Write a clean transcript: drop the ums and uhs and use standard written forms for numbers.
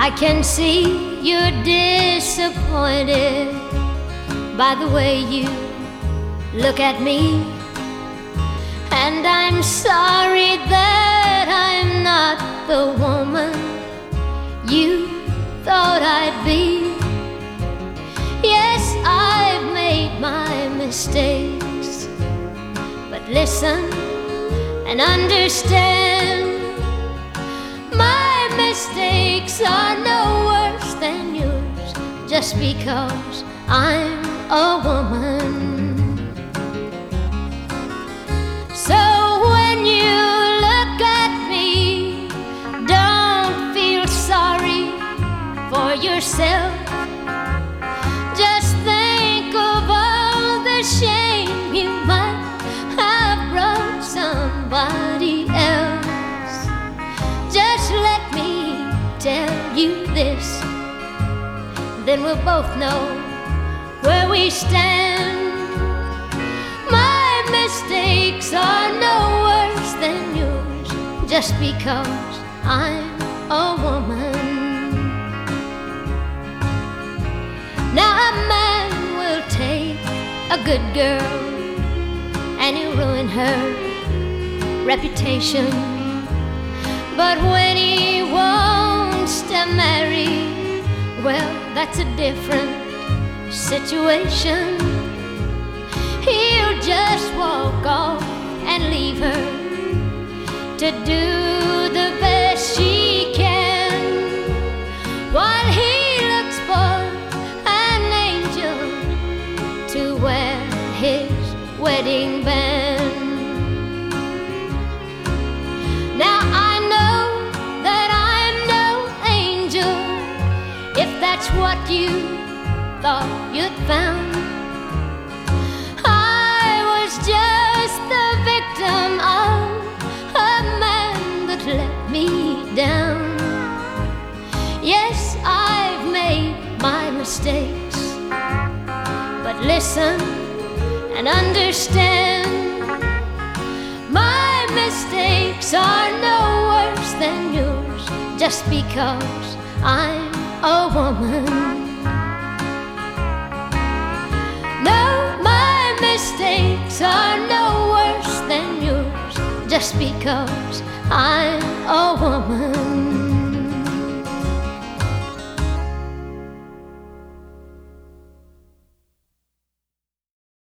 I can see you're disappointed by the way you look at me, and I'm sorry that I'm not the woman you thought I'd be. Yes, I've made my mistakes, but listen and understand, my mistakes are no worse than yours just because I'm a woman. So when you look at me, don't feel sorry for yourself. Just think of all the shame you might have brought somebody else. Just let me tell you this, then we'll both know where we stand. My mistakes are no worse than yours just because I'm a woman. Now a man will take a good girl and he'll ruin her reputation, but when he wants to marry, well, that's a different situation. He'll just walk off and leave her to do the best she can, while he looks for an angel to wear his wedding band. Now I know that I'm no angel, if that's what you thought you'd found. I was just the victim of a man that let me down. Yes, I've made my mistakes, but listen and understand, my mistakes are no worse than yours just because I'm a woman. No, my mistakes are no worse than yours just because I'm a woman.